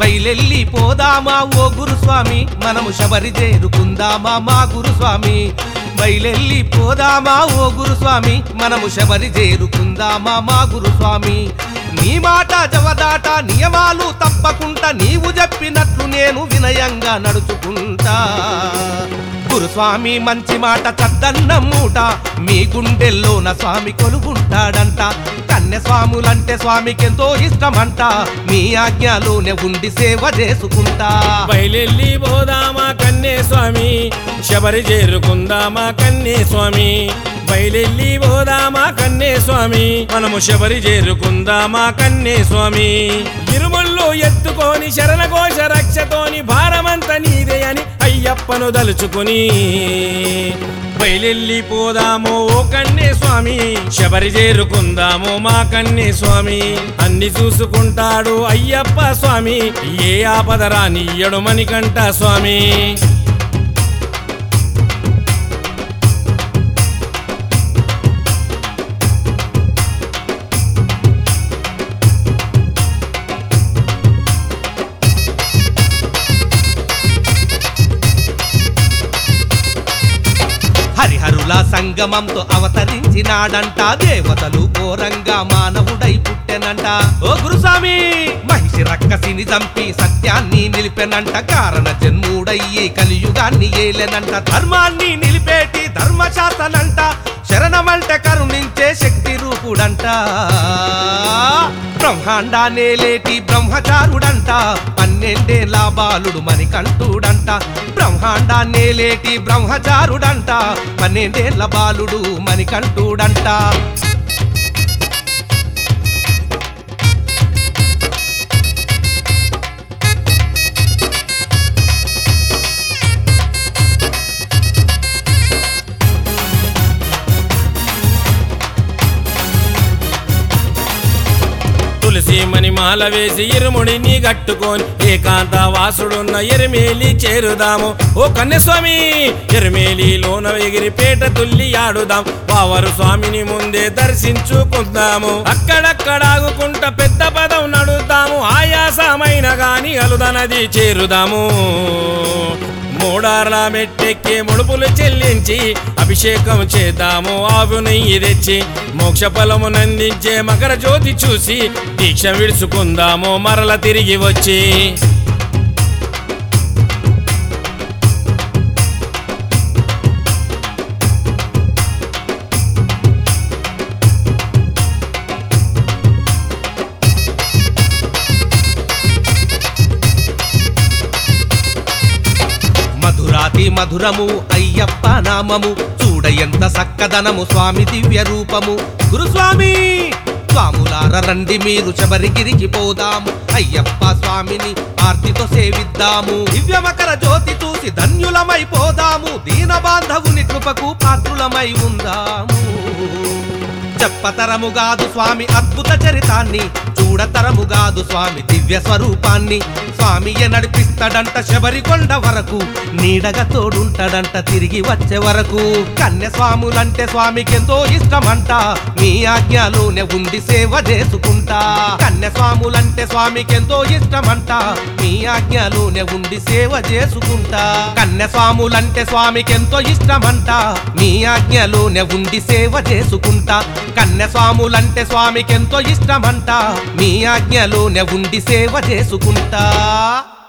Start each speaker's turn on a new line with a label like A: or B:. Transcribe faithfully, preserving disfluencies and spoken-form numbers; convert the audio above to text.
A: బయలెల్లి పోదామా ఓ గురుస్వామి మనము శబరి చేరుకుందామా మా గురుస్వామి బయలెల్లి పోదామా ఓ గురుస్వామి మనము శబరి చేరుకుందామా మా గురుస్వామి నీ మాట జవదాట నియమాలు తప్పకుండా నీవు చెప్పినట్లు నేను వినయంగా నడుచుకుంటా గురుస్వామి మంచి మాట చద్దన్న మూట మీ గుండెల్లోన స్వామి కొలుగుంటాడంట కన్య స్వాములంటే స్వామికెంతో ఇష్టమంట మీ ఆజ్ఞలోనే ఉండి సేవ చేసుకుంటా
B: బయలెల్లి పోదామా కన్నే స్వామి శబరి చేరుకుందామా కన్నే స్వామి బయలెల్లి పోదామా కన్నే స్వామి మనము శబరి చేరుకుందామా కన్నే స్వామి ఇరుముళ్ళు ఎత్తుకొని శరణఘోష రక్షతోని భారమంత నీదే అని అయ్యప్పను దలుచుకుని బయలెల్లి పోదాము ఓ కన్నే స్వామి శబరి చేరుకుందాము మా కన్నే స్వామి అన్ని చూసుకుంటాడు అయ్యప్ప స్వామి ఏ ఆపదరానియ్యడు మణికంఠ స్వామి
A: హరిహరుల సంగమంతో అవతరించినాడంట దేవతలు ఘోరంగా మానవుడై పుట్టెనంట ఓ గురుస్వామి మహిషి రక్కసిని చంపి సత్యాన్ని నిలిపెనంట కారణ జన్ముడయ్యి కలియుగాన్ని ఏలెనంట ధర్మాన్ని నిలిపేటి ధర్మశాసనంట శరణమంటే కరుణించే శక్తి రూపుడంట బ్రహ్మాండానే లేటి బ్రహ్మచారుడంట పన్నెండేళ్ల బాలుడు మణికంఠుడంట బ్రహ్మాండాన్నే లేటి బ్రహ్మచారుడంట పన్నెండేళ్ల బాలుడు మణికంఠుడంట
B: తులసి మణి మాల వేసి ఇరుముడిని కట్టుకొని ఏకాంత వాసుడున్న ఎరిమేలి చేరుదాము ఓ కన్యస్వామి ఎరిమేలిలోన ఎగిరి పేట తుల్లి ఆడుదాం పావరు స్వామిని ముందే దర్శించుకుందాము అక్కడక్కడ ఆగుకుంట పెద్ద పదం నడుద్దాము ఆయాసమైన గాని అలుదనది చేరుదాము మూడార్ల మెట్టెక్కి ముడుపులు చెల్లించి అభిషేకం చేద్దాము ఆవు నెయ్యి తెచ్చి మోక్ష ఫలము నందించే మకర జ్యోతి చూసి దీక్ష విడుచుకుందాము మరల తిరిగి వచ్చి
A: మధురాతి మధురము అయ్యప్ప నామము చూడ ఎంత సక్కదనము స్వామి దివ్య రూపము గురుస్వామి స్వాములార రండి మీరు శబరిగిరికి పోదాము అయ్యప్ప స్వామిని ఆర్తితో సేవిద్దాము దివ్య మకర జ్యోతి చూసి ధన్యులమైపోదాము దీన బాంధవుని కృపకు పాత్రులమై ఉందాము చెప్పతరముగాదు స్వామి అద్భుత చరితాన్ని చూడతరముగాదు స్వామి దివ్య స్వరూపాన్ని స్వామియే నడిపిస్తాడంట శబరికొండ వరకు నీడగా తోడుంటాడంట తిరిగి వచ్చే వరకు కన్య స్వాములంటే స్వామికెంతో ఇష్టమంట మీ ఆజ్ఞలోనే ఉండి సేవ చేసుకుంటా కన్య స్వాములంటే స్వామికెంతో ఇష్టమంట మీ ఆజ్ఞలోనే ఉండి సేవ చేసుకుంటా కన్య స్వాములంటే స్వామికెంతో ఇష్టమంట మీ ఆజ్ఞలోనే ఉండి సేవ చేసుకుంటా కన్య స్వాములంటే స్వామికెంతో ఇష్టమంట మీ ఆజ్ఞలోనే ఉండి సేవ చేసుకుంటా